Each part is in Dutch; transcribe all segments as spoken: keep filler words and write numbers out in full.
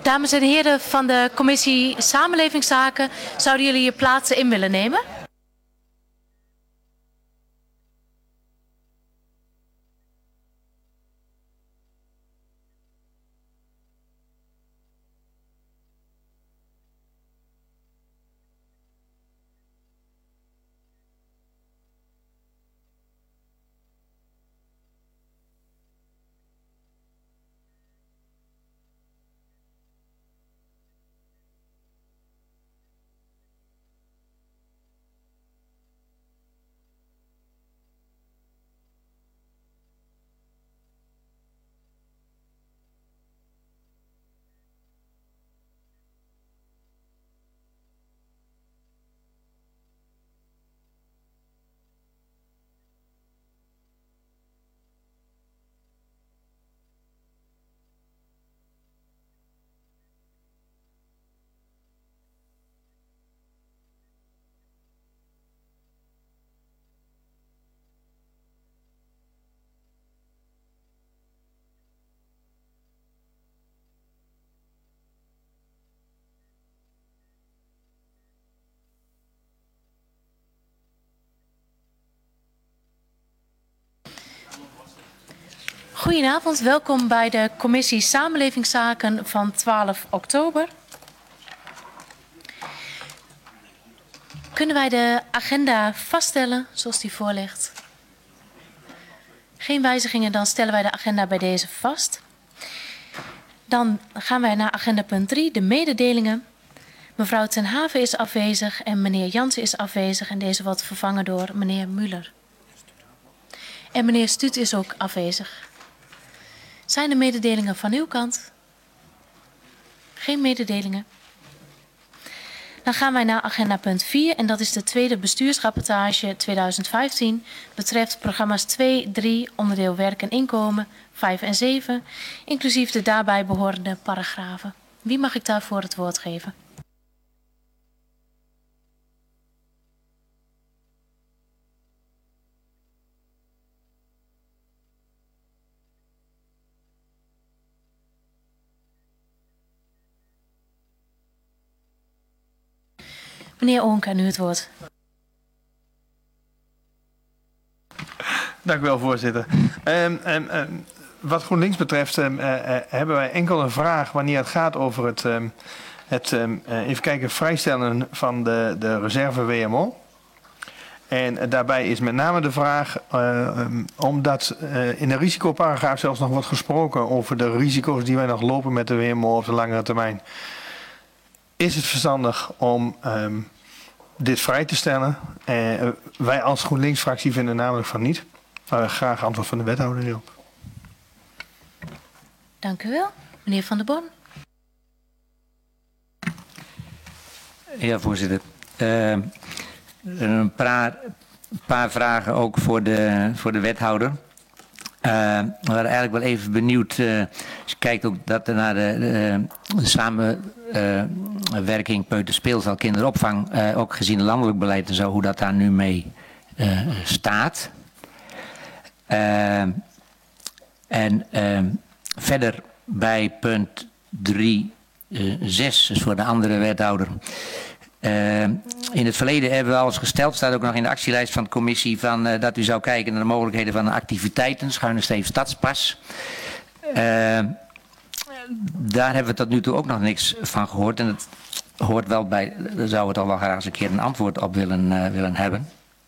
Dames en heren van de commissie Samenlevingszaken, zouden jullie je plaatsen in willen nemen? Goedenavond, welkom bij de commissie Samenlevingszaken van twaalf oktober. Kunnen wij de agenda vaststellen zoals die voor ligt? Geen wijzigingen, dan stellen wij de agenda bij deze vast. Dan gaan wij naar agenda punt drie, de mededelingen. Mevrouw Ten Haven is afwezig en meneer Jansen is afwezig en deze wordt vervangen door meneer Muller. En meneer Stuut is ook afwezig. Zijn er mededelingen van uw kant? Geen mededelingen. Dan gaan wij naar agenda punt vier en dat is de tweede bestuursrapportage tweeduizend vijftien. Betreft programma's twee, drie, onderdeel werk en inkomen, vijf en zeven, inclusief de daarbij behorende paragrafen. Wie mag ik daarvoor het woord geven? Meneer Oonk, aan u het woord. Dank u wel, voorzitter. Um, um, um, wat GroenLinks betreft um, uh, uh, hebben wij enkel een vraag wanneer het gaat over het, um, het um, uh, even kijken, vrijstellen van de, de reserve W M O. En uh, daarbij is met name de vraag, uh, um, omdat uh, in de risicoparagraaf zelfs nog wordt gesproken over de risico's die wij nog lopen met de W M O op de langere termijn. Is het verstandig om um, dit vrij te stellen? Uh, wij als GroenLinks-fractie vinden namelijk van niet. Uh, graag antwoord van de wethouder hierop. Dank u wel. Meneer Van der Bon. Ja, voorzitter. Uh, een paar, paar vragen ook voor de, voor de wethouder. Uh, we waren eigenlijk wel even benieuwd. Uh, als je kijkt ook dat er naar de, de, de samenwerking uh, peuterspeelzaal kinderopvang, uh, ook gezien het landelijk beleid en zo, hoe dat daar nu mee uh, staat. Uh, en uh, verder bij punt drie punt zes, dus voor de andere wethouder. Uh, in het verleden hebben we al eens gesteld, staat ook nog in de actielijst van de commissie, van, uh, dat u zou kijken naar de mogelijkheden van activiteiten, schuine streep stadspas. Uh, daar hebben we tot nu toe ook nog niks van gehoord. En het hoort wel bij, daar zou het al wel graag eens een keer een antwoord op willen, uh, willen hebben.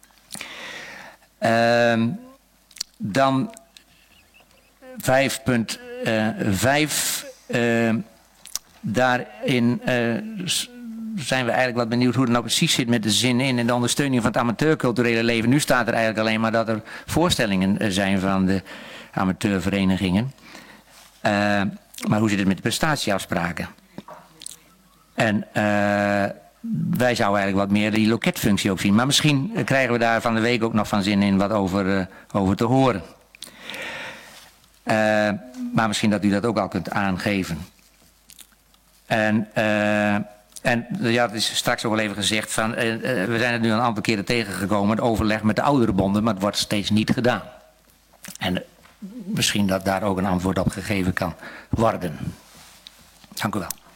Uh, dan vijf punt vijf, uh, daarin uh, zijn we eigenlijk wat benieuwd hoe het nou precies zit met de zin in en de ondersteuning van het amateurculturele leven. Nu staat er eigenlijk alleen maar dat er voorstellingen zijn van de amateurverenigingen. Uh, maar hoe zit het met de prestatieafspraken? En uh, wij zouden eigenlijk wat meer die loketfunctie ook zien. Maar misschien krijgen we daar van de week ook nog van zin in wat over, uh, over te horen. Uh, maar misschien dat u dat ook al kunt aangeven. En, uh, en ja, het is straks ook al even gezegd van, uh, uh, we zijn het nu een aantal keren tegengekomen, het overleg met de ouderenbonden, maar het wordt steeds niet gedaan. En uh, misschien dat daar ook een antwoord op gegeven kan worden. Dank u wel.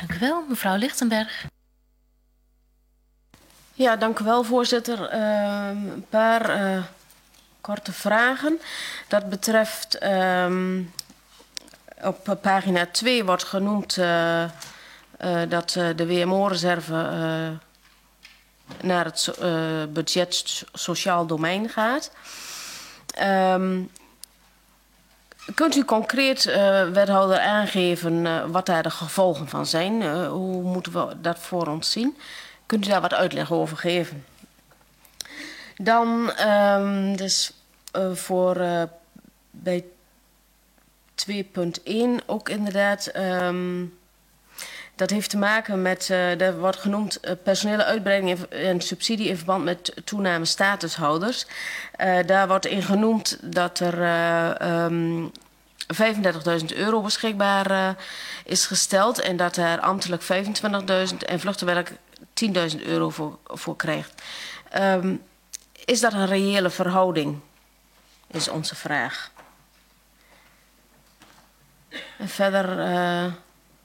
Dank u wel, mevrouw Lichtenberg. Ja, dank u wel, voorzitter. Uh, een paar uh, korte vragen. Dat betreft, um, op pagina twee wordt genoemd uh, uh, dat uh, de W M O-reserve uh, naar het uh, budget sociaal domein gaat. Um, kunt u concreet, uh, wethouder, aangeven uh, wat daar de gevolgen van zijn? Uh, hoe moeten we dat voor ons zien? Kunt u daar wat uitleg over geven? Dan um, dus uh, voor uh, bij twee punt één ook inderdaad. Um, dat heeft te maken met, uh, er wordt genoemd uh, personele uitbreiding en subsidie in verband met toename statushouders. Uh, daar wordt in genoemd dat er uh, um, vijfendertigduizend euro beschikbaar uh, is gesteld en dat er ambtelijk vijfentwintigduizend en vluchtenwerk tienduizend euro voor, voor krijgt. Um, is dat een reële verhouding? Is onze vraag. En verder uh,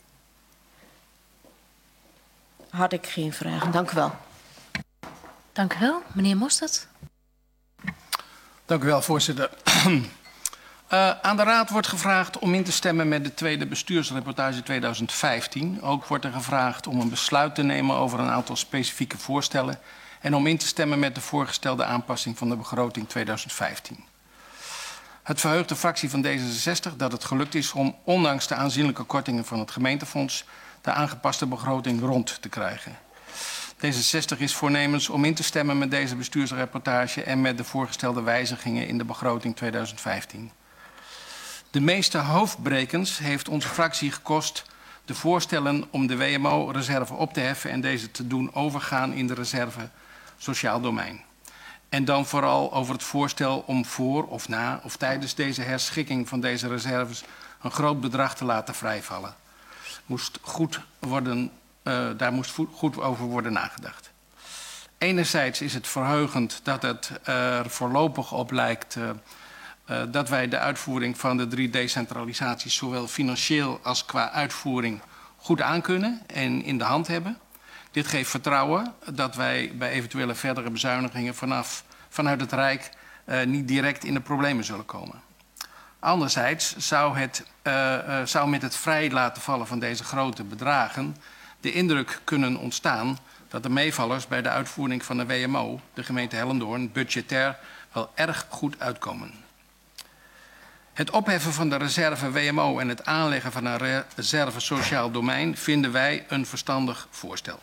had ik geen vragen. Dank u wel. Dank u wel. Meneer Mostert. Dank u wel, voorzitter. Uh, aan de Raad wordt gevraagd om in te stemmen met de tweede bestuursrapportage tweeduizend vijftien. Ook wordt er gevraagd om een besluit te nemen over een aantal specifieke voorstellen en om in te stemmen met de voorgestelde aanpassing van de begroting tweeduizend vijftien. Het verheugt de fractie van D zesenzestig dat het gelukt is om, ondanks de aanzienlijke kortingen van het gemeentefonds, de aangepaste begroting rond te krijgen. D zesenzestig is voornemens om in te stemmen met deze bestuursrapportage en met de voorgestelde wijzigingen in de begroting tweeduizend vijftien. De meeste hoofdbrekens heeft onze fractie gekost de voorstellen om de W M O-reserve op te heffen en deze te doen overgaan in de reserve sociaal domein. En dan vooral over het voorstel om voor of na of tijdens deze herschikking van deze reserves een groot bedrag te laten vrijvallen. Moest goed worden, uh, daar moest goed over worden nagedacht. Enerzijds is het verheugend dat het er voorlopig op lijkt uh, uh, dat wij de uitvoering van de drie decentralisaties zowel financieel als qua uitvoering goed aankunnen en in de hand hebben. Dit geeft vertrouwen dat wij bij eventuele verdere bezuinigingen vanaf, vanuit het Rijk uh, niet direct in de problemen zullen komen. Anderzijds zou, het, uh, uh, zou met het vrij laten vallen van deze grote bedragen de indruk kunnen ontstaan dat de meevallers bij de uitvoering van de W M O, de gemeente Hellendoorn, budgetair wel erg goed uitkomen. Het opheffen van de reserve W M O en het aanleggen van een reserve sociaal domein vinden wij een verstandig voorstel.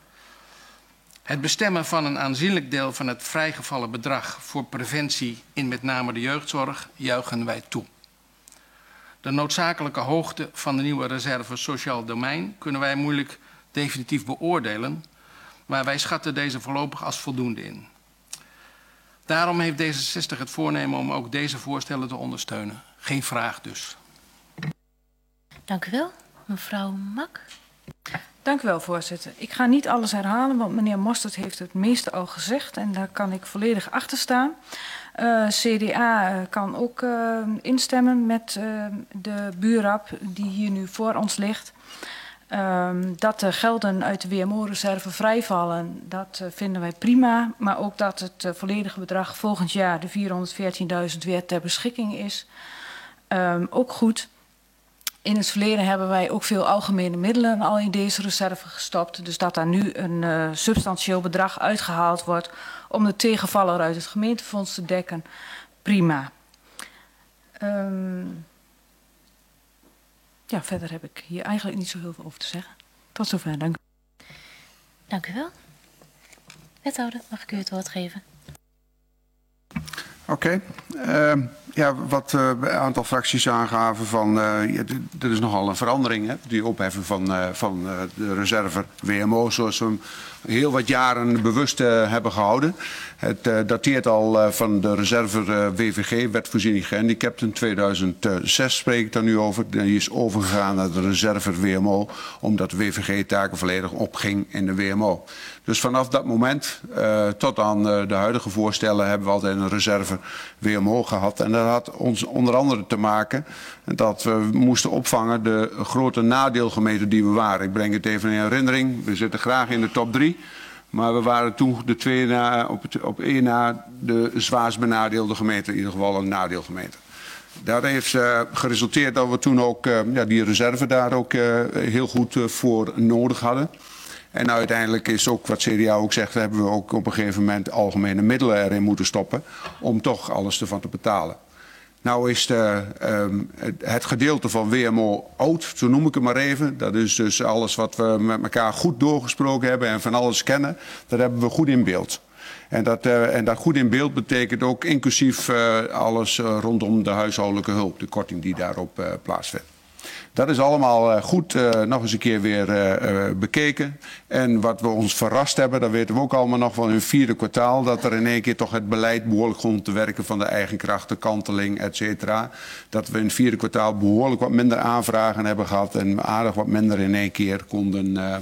Het bestemmen van een aanzienlijk deel van het vrijgevallen bedrag voor preventie in met name de jeugdzorg juichen wij toe. De noodzakelijke hoogte van de nieuwe reserve sociaal domein kunnen wij moeilijk definitief beoordelen, maar wij schatten deze voorlopig als voldoende in. Daarom heeft D zesenzestig het voornemen om ook deze voorstellen te ondersteunen. Geen vraag dus. Dank u wel. Mevrouw Mak. Dank u wel, voorzitter. Ik ga niet alles herhalen, want meneer Mostert heeft het meeste al gezegd en daar kan ik volledig achter staan. Uh, C D A kan ook uh, instemmen met uh, de buurrap die hier nu voor ons ligt. Um, dat de gelden uit de W M O-reserve vrijvallen, dat uh, vinden wij prima. Maar ook dat het uh, volledige bedrag volgend jaar, de vierhonderdveertienduizend, weer ter beschikking is. Um, ook goed. In het verleden hebben wij ook veel algemene middelen al in deze reserve gestopt. Dus dat daar nu een uh, substantieel bedrag uitgehaald wordt om de tegenvaller uit het gemeentefonds te dekken, prima. Um, ja, verder heb ik hier eigenlijk niet zo heel veel over te zeggen. Tot zover, dank u. Dank u wel. Wethouder, mag ik u het woord geven? Oké. Okay. Uh, ja, wat uh, een aantal fracties aangaven van, uh, ja, dit is nogal een verandering, hè, die opheffen van, uh, van uh, de reserve W M O, zoals we hem heel wat jaren bewust uh, hebben gehouden. Het uh, dateert al uh, van de reserve uh, W V G, Wetvoorziening Gehandicapten, tweeduizend zes spreek ik daar nu over. Die is overgegaan naar de reserve W M O, omdat W V G-taken volledig opging in de W M O. Dus vanaf dat moment uh, tot aan uh, de huidige voorstellen hebben we altijd een reserve W M O gehad. En daar dat had ons onder andere te maken dat we moesten opvangen de grote nadeelgemeenten die we waren. Ik breng het even in herinnering. We zitten graag in de top drie. Maar we waren toen de twee na, op, het, op één na de zwaarst benadeelde gemeente. In ieder geval een nadeelgemeente. Dat heeft uh, geresulteerd dat we toen ook uh, ja, die reserve daar ook uh, heel goed uh, voor nodig hadden. En uiteindelijk is ook wat C D A ook zegt, hebben we ook op een gegeven moment algemene middelen erin moeten stoppen om toch alles ervan te betalen. Nou is de, um, het gedeelte van W M O oud, zo noem ik het maar even. Dat is dus alles wat we met elkaar goed doorgesproken hebben en van alles kennen. Dat hebben we goed in beeld. En dat, uh, en dat goed in beeld betekent ook inclusief uh, alles uh, rondom de huishoudelijke hulp. De korting die daarop uh, plaatsvindt. Dat is allemaal uh, goed uh, nog eens een keer weer uh, uh, bekeken. En wat we ons verrast hebben, dat weten we ook allemaal nog van in het vierde kwartaal. Dat er in één keer toch het beleid behoorlijk begon te werken van de eigen kracht, de kanteling, et cetera. Dat we in het vierde kwartaal behoorlijk wat minder aanvragen hebben gehad. En aardig wat minder in één keer konden, uh,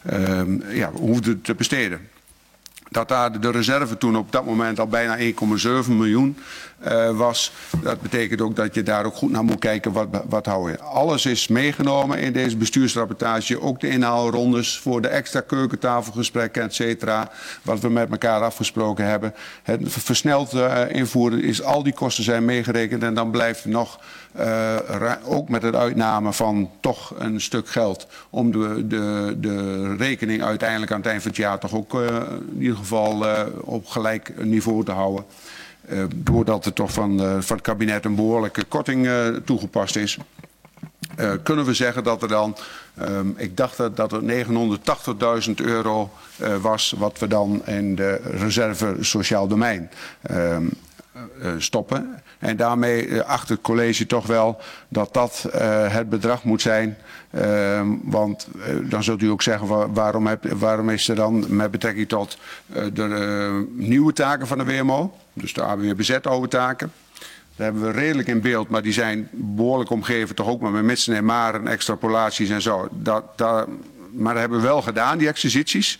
uh, ja, hoefden te besteden. Dat daar de reserve toen op dat moment al bijna één komma zeven miljoen uh, was. Dat betekent ook dat je daar ook goed naar moet kijken, wat, wat hou je. Alles is meegenomen in deze bestuursrapportage. Ook de inhaalrondes voor de extra keukentafelgesprekken, et cetera. Wat we met elkaar afgesproken hebben. Het versneld uh, invoeren is, al die kosten zijn meegerekend. En dan blijft nog, uh, ook met het uitname van toch een stuk geld, om de, de, de rekening uiteindelijk aan het eind van het jaar toch ook uh, in ieder geval uh, op gelijk niveau te houden. Uh, doordat er toch van, uh, van het kabinet een behoorlijke korting uh, toegepast is. Uh, kunnen we zeggen dat er dan, um, ik dacht dat, dat het negenhonderdtachtigduizend euro uh, was wat we dan in de reserve sociaal domein um, uh, stoppen. En daarmee uh, acht het college toch wel dat dat uh, het bedrag moet zijn. Uh, want uh, dan zult u ook zeggen, waar, waarom, heb, waarom is er dan met betrekking tot uh, de uh, nieuwe taken van de W M O, dus de A B W B Z-oude taken. Daar hebben we redelijk in beeld, maar die zijn behoorlijk omgeven, toch ook maar met mitsen en maren, extrapolaties en zo. Dat, dat, maar dat hebben we wel gedaan, die exercities.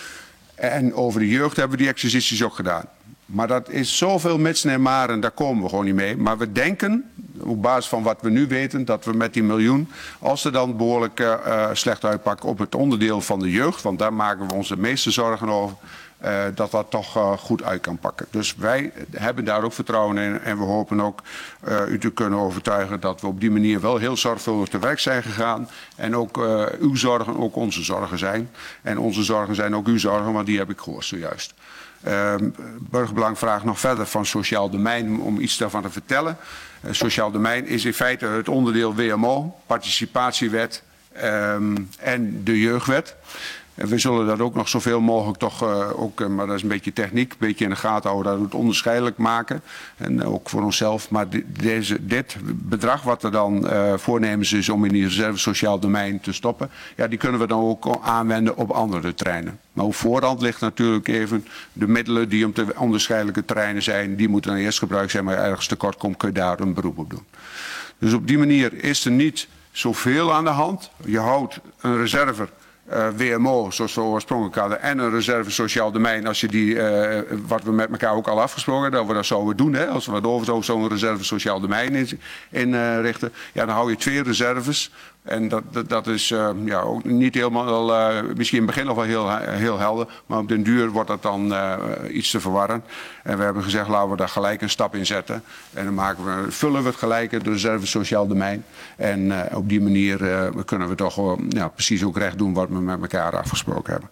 En over de jeugd hebben we die exercities ook gedaan. Maar dat is zoveel mitsen en maren, daar komen we gewoon niet mee. Maar we denken, op basis van wat we nu weten, dat we met die miljoen, als ze dan behoorlijk uh, slecht uitpakken op het onderdeel van de jeugd, want daar maken we ons de meeste zorgen over, uh, dat dat toch uh, goed uit kan pakken. Dus wij hebben daar ook vertrouwen in en we hopen ook uh, u te kunnen overtuigen dat we op die manier wel heel zorgvuldig te werk zijn gegaan. En ook uh, uw zorgen ook onze zorgen zijn. En onze zorgen zijn ook uw zorgen, want die heb ik gehoord zojuist. Uh, Burgerbelang vraagt nog verder van sociaal domein om iets daarvan te vertellen. Uh, sociaal domein is in feite het onderdeel W M O, participatiewet um, en de jeugdwet. En we zullen dat ook nog zoveel mogelijk toch, uh, ook, uh, maar dat is een beetje techniek, een beetje in de gaten houden, dat we het onderscheidelijk maken. En uh, ook voor onszelf. Maar di deze, dit bedrag wat er dan uh, voornemens is om in die reserve sociaal domein te stoppen, ja, die kunnen we dan ook aanwenden op andere terreinen. Maar op voorhand ligt natuurlijk even de middelen die op de onderscheidelijke terreinen zijn, die moeten dan eerst gebruikt zijn, maar ergens tekort komt, kun je daar een beroep op doen. Dus op die manier is er niet zoveel aan de hand. Je houdt een reserve Uh, W M O, zoals we oorspronkelijk hadden, en een reserve sociaal domein, als je die, uh, wat we met elkaar ook al afgesproken hebben, dat we dat zouden doen, hè, als we wat over zo'n reserve sociaal domein in, inrichten, uh, ja, dan hou je twee reserves. En dat, dat, dat is uh, ja, ook niet helemaal, uh, misschien in het begin nog wel heel, heel helder, maar op den duur wordt dat dan uh, iets te verwarren. En we hebben gezegd, laten we daar gelijk een stap in zetten. En dan maken we, vullen we het gelijk, de reserve sociaal domein. En uh, op die manier uh, kunnen we toch uh, ja, precies ook recht doen wat we met elkaar afgesproken hebben.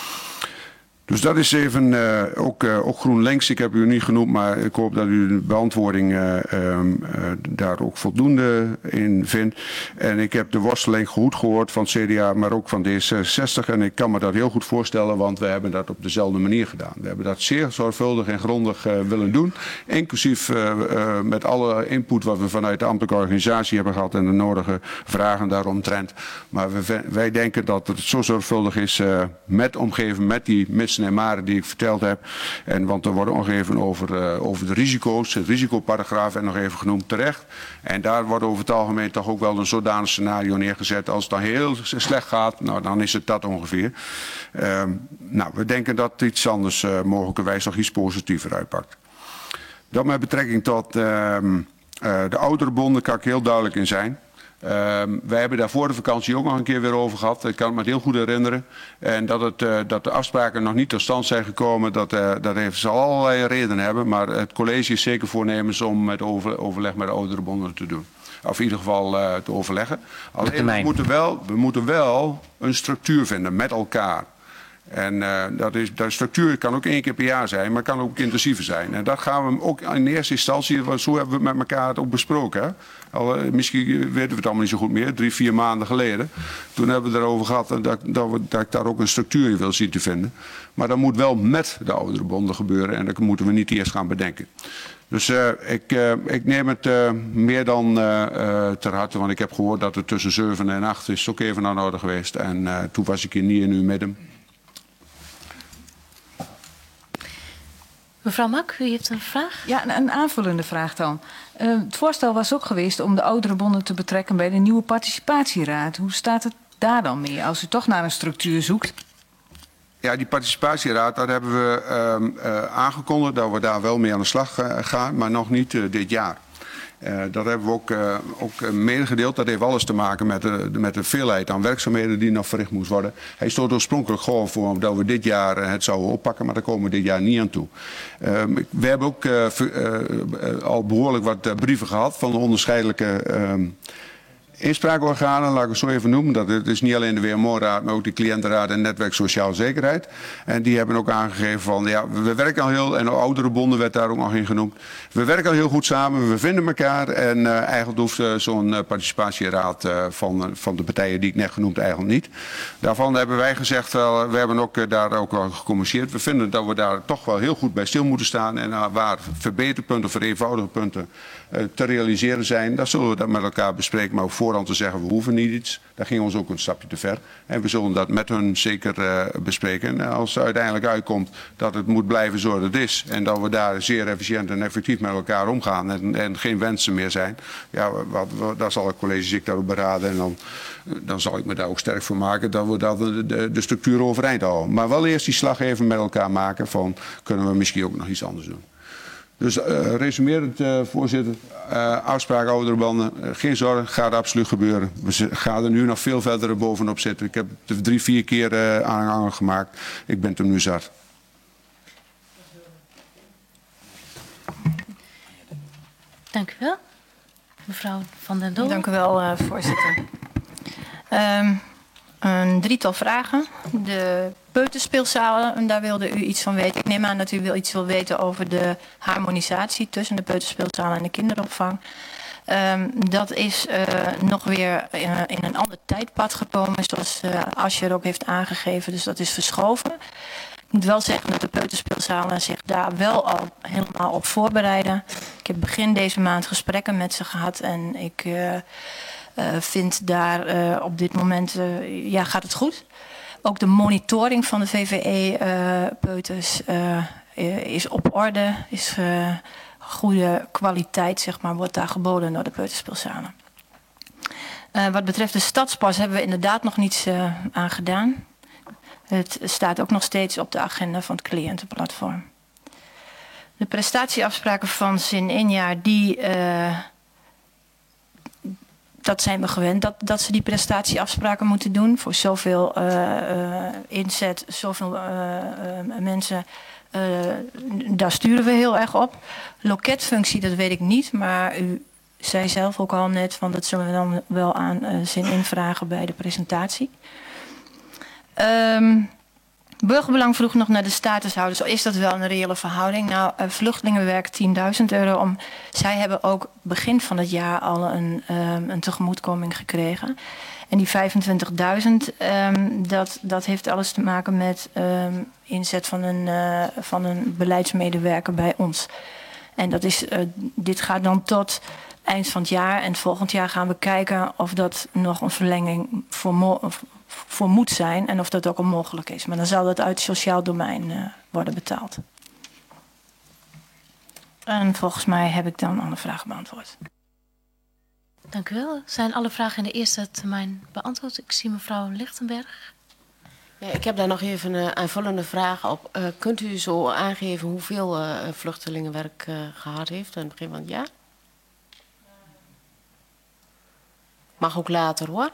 Dus dat is even uh, ook, uh, ook GroenLinks. Ik heb u niet genoemd, maar ik hoop dat u de beantwoording uh, um, uh, daar ook voldoende in vindt. En ik heb de worsteling goed gehoord van het C D A, maar ook van D zesenzestig. En ik kan me dat heel goed voorstellen, want we hebben dat op dezelfde manier gedaan. We hebben dat zeer zorgvuldig en grondig uh, willen doen. Inclusief uh, uh, met alle input wat we vanuit de ambtelijke organisatie hebben gehad en de nodige vragen daaromtrent. Maar we, wij denken dat het zo zorgvuldig is uh, met omgeving, met die mis en maren die ik verteld heb. En, want er wordt nog even over, uh, over de risico's, het risicoparagraaf en nog even genoemd terecht. En daar wordt over het algemeen toch ook wel een zodanig scenario neergezet. Als het dan heel slecht gaat, nou dan is het dat ongeveer. Uh, nou, we denken dat iets anders uh, mogelijkerwijs nog iets positiever uitpakt. Dat met betrekking tot uh, Uh, de ouderenbonden kan ik heel duidelijk in zijn. Uh, wij hebben daar voor de vakantie ook nog een keer weer over gehad. Ik kan het me heel goed herinneren. En dat, het, uh, dat de afspraken nog niet tot stand zijn gekomen, dat, uh, dat heeft, zal allerlei redenen hebben. Maar het college is zeker voornemens om met over, overleg met de ouderenbonden te doen. Of in ieder geval uh, te overleggen. Alleen we moeten, wel, we moeten wel een structuur vinden met elkaar. En uh, dat is, de structuur kan ook één keer per jaar zijn, maar kan ook intensiever zijn. En dat gaan we ook in eerste instantie, want zo hebben we met elkaar het ook besproken. Hè? Al, uh, misschien weten we het allemaal niet zo goed meer, drie, vier maanden geleden. Toen hebben we het erover gehad dat, dat, we, dat ik daar ook een structuur in wil zien te vinden. Maar dat moet wel met de ouderenbonden gebeuren en dat moeten we niet eerst gaan bedenken. Dus uh, ik, uh, ik neem het uh, meer dan uh, uh, ter harte, want ik heb gehoord dat het tussen zeven en acht is ook even aan de orde geweest. En uh, toen was ik hier niet in uw midden. Mevrouw Mak, u heeft een vraag? Ja, een, een aanvullende vraag dan. Uh, het voorstel was ook geweest om de ouderenbonden te betrekken bij de nieuwe participatieraad. Hoe staat het daar dan mee als u toch naar een structuur zoekt? Ja, die participatieraad, daar hebben we uh, uh, aangekondigd dat we daar wel mee aan de slag uh, gaan, maar nog niet uh, dit jaar. Uh, dat hebben we ook, uh, ook medegedeeld. Dat heeft alles te maken met de, met de veelheid aan werkzaamheden die nog verricht moest worden. Hij stond oorspronkelijk gewoon voor dat we dit jaar uh, het zouden oppakken, maar daar komen we dit jaar niet aan toe. Uh, we hebben ook uh, uh, uh, al behoorlijk wat uh, brieven gehad van de onderscheidelijke Uh, inspraakorganen, laat ik het zo even noemen. Dat het is niet alleen de W M O-raad, maar ook de cliëntenraad en netwerk Sociale Zekerheid. En die hebben ook aangegeven van, ja, we werken al heel, en de ouderenbonden werd daar ook nog in genoemd. We werken al heel goed samen, we vinden elkaar. En uh, eigenlijk hoeft uh, zo'n uh, participatieraad uh, van, uh, van de partijen die ik net genoemd eigenlijk niet. Daarvan hebben wij gezegd, wel, we hebben ook uh, daar ook al gecommuniceerd. We vinden dat we daar toch wel heel goed bij stil moeten staan. En uh, waar verbeterpunten of vereenvoudige punten uh, te realiseren zijn, dat zullen we dat met elkaar bespreken. Maar ook voorhand te zeggen, we hoeven niet iets. Daar ging ons ook een stapje te ver. En we zullen dat met hun zeker uh, bespreken. En als het uiteindelijk uitkomt dat het moet blijven zoals het is. En dat we daar zeer efficiënt en effectief met elkaar omgaan. En, en geen wensen meer zijn. Ja, wat, wat, daar zal het college zich daarop beraden. En dan, dan zal ik me daar ook sterk voor maken dat we dat de, de, de structuur overeind houden. Maar wel eerst die slag even met elkaar maken van, kunnen we misschien ook nog iets anders doen. Dus uh, resumerend, uh, voorzitter, uh, afspraak ouderenbanden, uh, geen zorgen, gaat absoluut gebeuren. We gaan er nu nog veel verder bovenop zitten. Ik heb het drie, vier keer uh, aanhanger gemaakt. Ik ben er nu zat. Dank u wel. Mevrouw Van den Doel. Dank u wel, uh, voorzitter. Um, een drietal vragen. De peuterspeelzalen, daar wilde u iets van weten. Ik neem aan dat u wil iets wil weten over de harmonisatie tussen de peuterspeelzalen en de kinderopvang. Um, dat is uh, nog weer in, in een ander tijdpad gekomen, zoals uh, Ascher ook heeft aangegeven. Dus dat is verschoven. Ik moet wel zeggen dat de peuterspeelzalen zich daar wel al helemaal op voorbereiden. Ik heb begin deze maand gesprekken met ze gehad en ik uh, uh, vind daar uh, op dit moment, uh, ja, gaat het goed. Ook de monitoring van de V V E-peuters uh, uh, is op orde, is uh, goede kwaliteit, zeg maar, wordt daar geboden door de peuterspeelzalen. Uh, wat betreft de stadspas hebben we inderdaad nog niets uh, aan gedaan. Het staat ook nog steeds op de agenda van het cliëntenplatform. De prestatieafspraken van Zin Injaar, die, uh, dat zijn we gewend dat, dat ze die prestatieafspraken moeten doen. Voor zoveel uh, uh, inzet, zoveel uh, uh, mensen, uh, daar sturen we heel erg op. Loketfunctie, dat weet ik niet, maar u zei zelf ook al net, van dat zullen we dan wel aan uh, Zin In vragen bij de presentatie. Um, Burgerbelang vroeg nog naar de statushouders. Is dat wel een reële verhouding? Nou, uh, vluchtelingenwerk tienduizend euro. Om, zij hebben ook begin van het jaar al een, um, een tegemoetkoming gekregen. En die vijfentwintigduizend, um, dat, dat heeft alles te maken met um, inzet van een, uh, van een beleidsmedewerker bij ons. En dat is, uh, dit gaat dan tot eind van het jaar. En volgend jaar gaan we kijken of dat nog een verlenging voor, mo- voor moet zijn. En of dat ook onmogelijk is. Maar dan zal dat uit het sociaal domein uh, worden betaald. En volgens mij heb ik dan alle vragen beantwoord. Dank u wel. Zijn alle vragen in de eerste termijn beantwoord? Ik zie mevrouw Lichtenberg. Ja, ik heb daar nog even een aanvullende vraag op. Uh, kunt u zo aangeven hoeveel uh, vluchtelingenwerk uh, gehad heeft aan het begin van het jaar? Mag ook later hoor.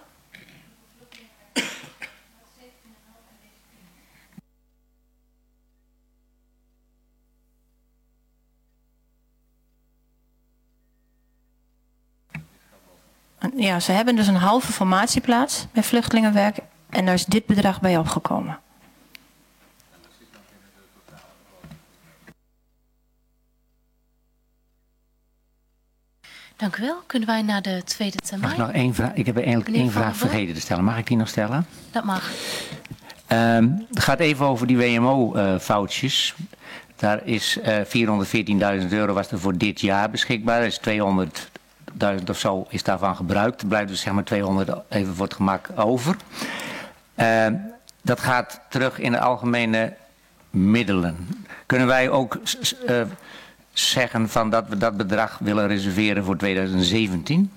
Ja, ze hebben dus een halve formatieplaats bij vluchtelingenwerk en daar is dit bedrag bij opgekomen. Dank u wel. Kunnen wij naar de tweede Mag termijn? ik nog één vraag? Ik heb eigenlijk Meneer één Van vraag der Boom? vergeten te stellen. Mag ik die nog stellen? Dat mag. Um, het gaat even over die W M O-foutjes. Uh, Daar is uh, vierhonderdveertienduizend euro was er voor dit jaar beschikbaar. Er is tweehonderdduizend of zo is daarvan gebruikt. Er blijft dus zeg maar tweehonderd even voor het gemak over. Uh, dat gaat terug in de algemene middelen. Kunnen wij ook uh, zeggen van dat we dat bedrag willen reserveren voor tweeduizend zeventien?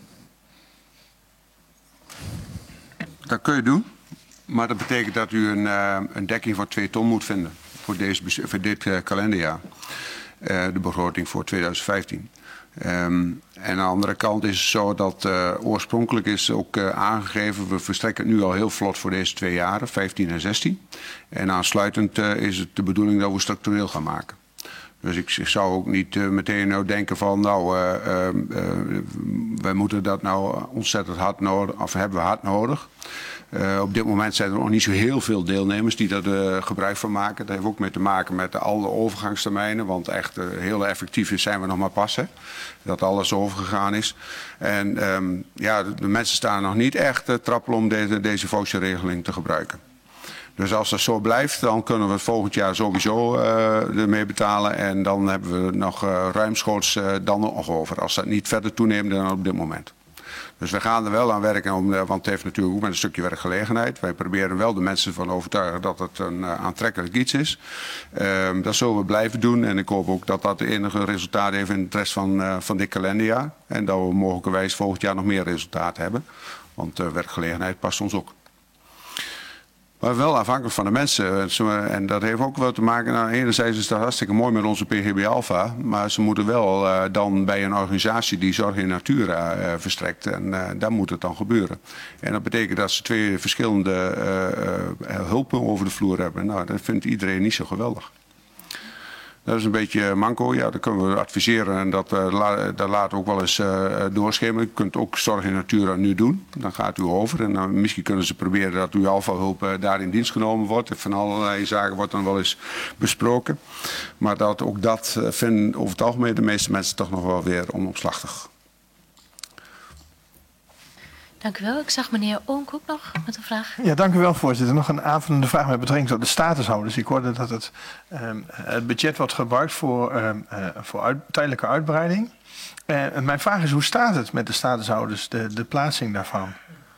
Dat kun je doen. Maar dat betekent dat u een, uh, een dekking van twee ton moet vinden voor, deze, voor dit uh, kalenderjaar. Uh, de begroting voor tweeduizend vijftien. Um, en aan de andere kant is het zo dat uh, oorspronkelijk is ook uh, aangegeven, we verstrekken het nu al heel vlot voor deze twee jaren, vijftien en zestien. En aansluitend uh, is het de bedoeling dat we structureel gaan maken. Dus ik zou ook niet uh, meteen nou denken van nou, uh, uh, uh, wij moeten dat nou ontzettend hard nodig, of hebben we hard nodig. Uh, op dit moment zijn er nog niet zo heel veel deelnemers die daar uh, gebruik van maken. Dat heeft ook mee te maken met de, alle overgangstermijnen. Want echt uh, heel effectief is, zijn we nog maar pas. Hè? Dat alles overgegaan is. En um, ja, de, de mensen staan nog niet echt uh, trappelen om deze, deze voucherregeling te gebruiken. Dus als dat zo blijft, dan kunnen we het volgend jaar sowieso uh, ermee betalen. En dan hebben we nog uh, ruimschoots uh, dan nog over. Als dat niet verder toeneemt dan op dit moment. Dus we gaan er wel aan werken, om, want het heeft natuurlijk ook met een stukje werkgelegenheid. Wij proberen wel de mensen van overtuigen dat het een uh, aantrekkelijk iets is. Uh, dat zullen we blijven doen en ik hoop ook dat dat de enige resultaat heeft in de rest van, uh, van dit kalenderjaar. En dat we mogelijkerwijs volgend jaar nog meer resultaat hebben, want uh, werkgelegenheid past ons ook. Maar wel afhankelijk van de mensen. En dat heeft ook wel te maken, nou, enerzijds is dat hartstikke mooi met onze P G B Alpha. Maar ze moeten wel uh, dan bij een organisatie die Zorg in Natura uh, verstrekt. En uh, daar moet het dan gebeuren. En dat betekent dat ze twee verschillende uh, uh, hulpen over de vloer hebben. Nou, dat vindt iedereen niet zo geweldig. Dat is een beetje manco. Ja, dat kunnen we adviseren en dat, uh, la, dat laten we ook wel eens uh, doorschemeren. U kunt ook Zorg in Natura nu doen. Dan gaat u over en dan, misschien kunnen ze proberen dat uw alfa-hulp uh, daar in dienst genomen wordt. Van allerlei zaken wordt dan wel eens besproken. Maar dat, ook dat uh, vinden over het algemeen de meeste mensen toch nog wel weer onopslachtig. Dank u wel. Ik zag meneer Oonk ook nog met een vraag. Ja, dank u wel, voorzitter. Nog een aanvullende vraag met betrekking tot de statushouders. Ik hoorde dat het, um, het budget wordt gebruikt voor, um, uh, voor uit, tijdelijke uitbreiding. Uh, mijn vraag is, hoe staat het met de statushouders, de, de plaatsing daarvan?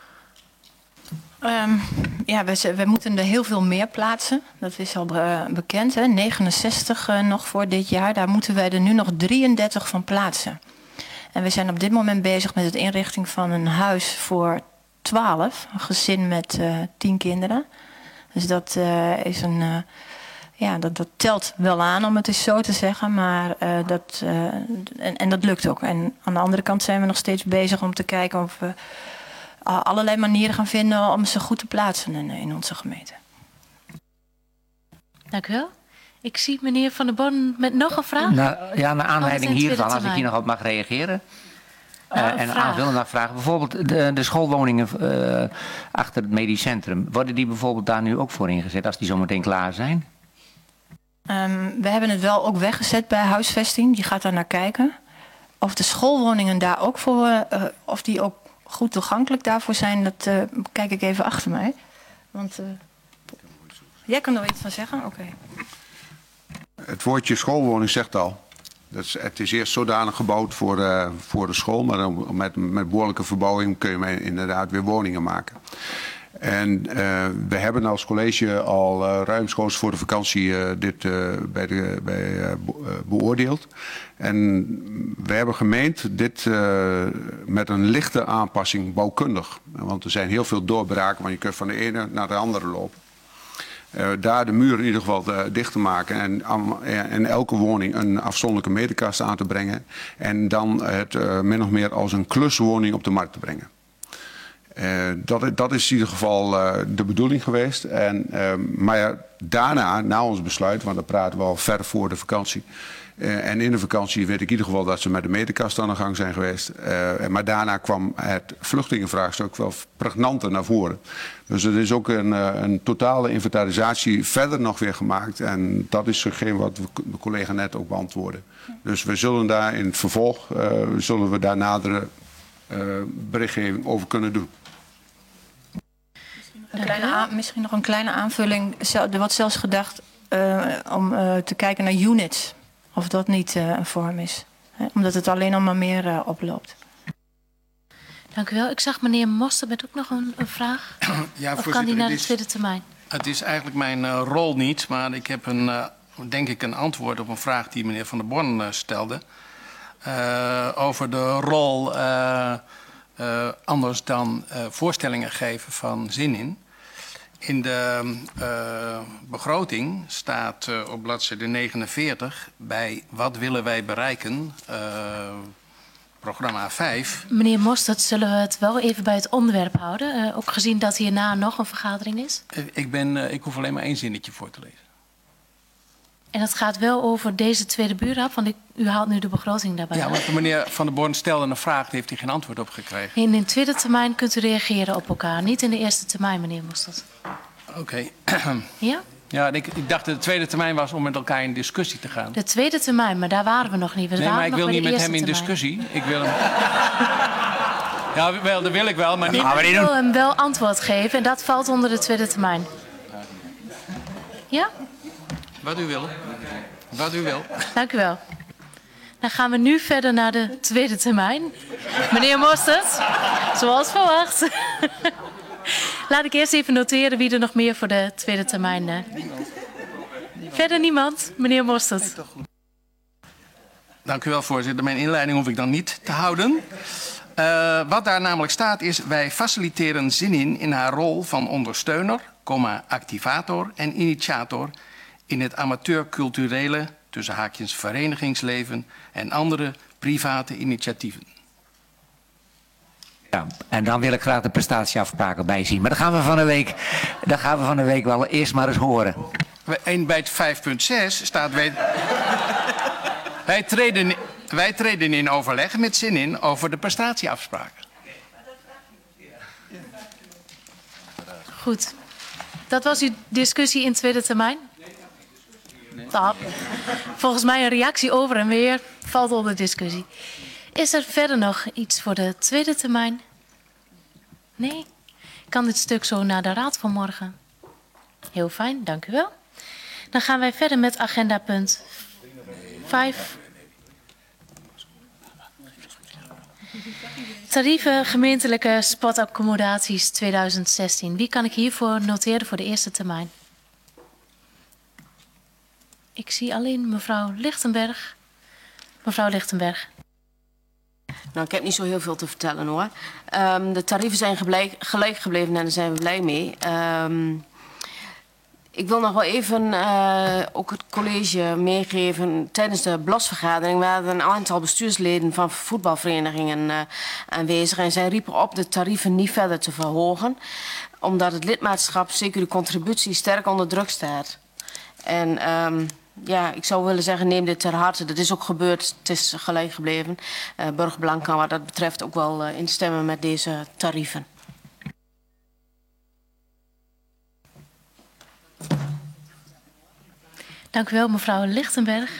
Um, ja, we, we moeten er heel veel meer plaatsen. Dat is al uh, bekend, hè? negenenzestig uh, nog voor dit jaar. Daar moeten wij er nu nog drieëndertig van plaatsen. En we zijn op dit moment bezig met het inrichting van een huis voor twaalf. Een gezin met uh, tien kinderen. Dus dat uh, is een... Uh, ja, dat, dat telt wel aan, om het eens zo te zeggen. Maar uh, dat... Uh, en, en dat lukt ook. En aan de andere kant zijn we nog steeds bezig om te kijken of we uh, allerlei manieren gaan vinden om ze goed te plaatsen in, in onze gemeente. Dank u wel. Ik zie meneer Van der Bon met nog een vraag. Nou, ja, naar aanleiding Oh, hiervan, als ik hier nog op mag reageren. Uh, Uh, en een vraag. aanvullende vraag. Bijvoorbeeld de, de schoolwoningen uh, achter het medisch centrum. Worden die bijvoorbeeld daar nu ook voor ingezet als die zometeen klaar zijn? Um, we hebben het wel ook weggezet bij huisvesting. Die gaat daar naar kijken. Of de schoolwoningen daar ook voor, uh, of die ook goed toegankelijk daarvoor zijn, dat uh, kijk ik even achter mij. Want uh, jij kan er iets van zeggen? Oké. Okay. Het woordje schoolwoning zegt al. Dat is, het is eerst zodanig gebouwd voor, uh, voor de school, maar dan met, met behoorlijke verbouwing kun je inderdaad weer woningen maken. En uh, we hebben als college al uh, ruimschoots voor de vakantie uh, dit uh, bij de, bij, uh, beoordeeld. En we hebben gemeend dit uh, met een lichte aanpassing bouwkundig. Want er zijn heel veel doorbraken, want je kunt van de ene naar de andere lopen. Uh, daar de muur in ieder geval uh, dicht te maken en uh, in elke woning een afzonderlijke meterkast aan te brengen. En dan het uh, min of meer als een kluswoning op de markt te brengen. Uh, dat, dat is in ieder geval uh, de bedoeling geweest. En, uh, maar ja, daarna, na ons besluit, want dan praten we al ver voor de vakantie. Uh, en in de vakantie weet ik in ieder geval dat ze met de meterkast aan de gang zijn geweest. Uh, maar daarna kwam het vluchtelingenvraagstuk wel pregnanter naar voren. Dus er is ook een, uh, een totale inventarisatie verder nog weer gemaakt. En dat is hetgeen wat de collega net ook beantwoordde. Dus we zullen daar in het vervolg, uh, zullen we daar nadere uh, berichtgeving over kunnen doen. Een kleine aan, misschien nog een kleine aanvulling. Er wordt zelfs gedacht uh, om uh, te kijken naar units. Of dat niet uh, een vorm is. Hè? Omdat het alleen nog maar meer uh, oploopt. Dank u wel. Ik zag meneer Moster met ook nog een, een vraag. Ja, of kan die naar de is, tweede termijn? Het is eigenlijk mijn uh, rol niet. Maar ik heb een, uh, denk ik een antwoord op een vraag die meneer Van der Born uh, stelde. Uh, over de rol uh, uh, anders dan uh, voorstellingen geven van zin in. In de uh, begroting staat uh, op bladzijde negenenveertig bij wat willen wij bereiken, uh, programma vijf. Meneer Mostert, zullen we het wel even bij het onderwerp houden? Uh, ook gezien dat hierna nog een vergadering is? Uh, ik, ben, uh, ik hoef alleen maar één zinnetje voor te lezen. En het gaat wel over deze tweede buurraad, want ik, u haalt nu de begroting daarbij. Ja, want meneer Van der Born stelde een vraag, daar heeft hij geen antwoord op gekregen. In de tweede termijn kunt u reageren op elkaar, niet in de eerste termijn, meneer Mostert. Oké. Okay. Ja? Ja, ik, ik dacht dat de tweede termijn was om met elkaar in discussie te gaan. De tweede termijn, maar daar waren we nog niet. We nee, waren maar ik nog wil niet met hem in termijn. discussie. Ik wil hem... ja, wel, dat wil ik wel, maar niet... Nee, maar ik wil hem wel antwoord geven en dat valt onder de tweede termijn. Ja? Wat u wil. Wat u wil. Dank u wel. Dan gaan we nu verder naar de tweede termijn. Meneer Mostert, zoals verwacht. Laat ik eerst even noteren wie er nog meer voor de tweede termijn... Uh... Verder niemand, meneer Mostert. Dank u wel, voorzitter. Mijn inleiding hoef ik dan niet te houden. Uh, wat daar namelijk staat is... wij faciliteren Zinin in haar rol van ondersteuner, comma, activator en initiator... in het amateurculturele, tussen haakjes verenigingsleven... en andere private initiatieven. Ja, en dan wil ik graag de prestatieafspraken bijzien. Maar dat gaan we van de week, dat gaan we van de week wel eerst maar eens horen. En bij het vijf punt zes staat... Wij, wij, treden, wij treden in overleg met Zinin over de prestatieafspraken. Goed. Dat was uw discussie in tweede termijn? Nee. Volgens mij een reactie over en weer valt onder discussie. Is er verder nog iets voor de tweede termijn? Nee? Kan dit stuk zo naar de raad van morgen? Heel fijn, dank u wel. Dan gaan wij verder met agenda punt vijf. Tarieven gemeentelijke sportaccommodaties tweeduizend zestien. Wie kan ik hiervoor noteren voor de eerste termijn? Ik zie alleen mevrouw Lichtenberg. Mevrouw Lichtenberg. Nou, ik heb niet zo heel veel te vertellen hoor. Um, de tarieven zijn gelijk, gelijk gebleven en daar zijn we blij mee. Um, ik wil nog wel even uh, ook het college meegeven. Tijdens de B L O S-vergadering waren er een aantal bestuursleden van voetbalverenigingen uh, aanwezig. En zij riepen op de tarieven niet verder te verhogen. Omdat het lidmaatschap, zeker de contributie, sterk onder druk staat. En... Um, Ja, ik zou willen zeggen, neem dit ter harte. Dat is ook gebeurd, het is gelijk gebleven. Uh, Burgerbelang kan wat dat betreft ook wel uh, instemmen met deze tarieven. Dank u wel, mevrouw Lichtenberg.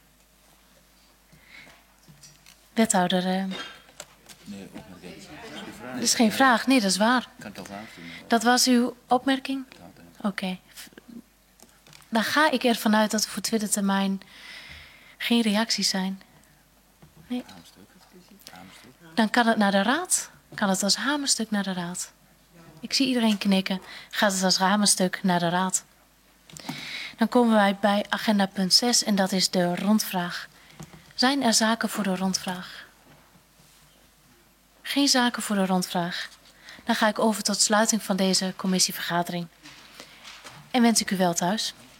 Wethouder. Uh... Nee, opmerking. Dat is geen vraag, nee, dat is waar. Dat was uw opmerking? Oké. Okay. Dan ga ik ervan uit dat er voor tweede termijn geen reacties zijn. Nee. Dan kan het naar de raad. Kan het als hamerstuk naar de raad. Ik zie iedereen knikken. Gaat het als hamerstuk naar de raad. Dan komen wij bij agenda punt zes en dat is de rondvraag. Zijn er zaken voor de rondvraag? Geen zaken voor de rondvraag. Dan ga ik over tot sluiting van deze commissievergadering. En wens ik u wel thuis.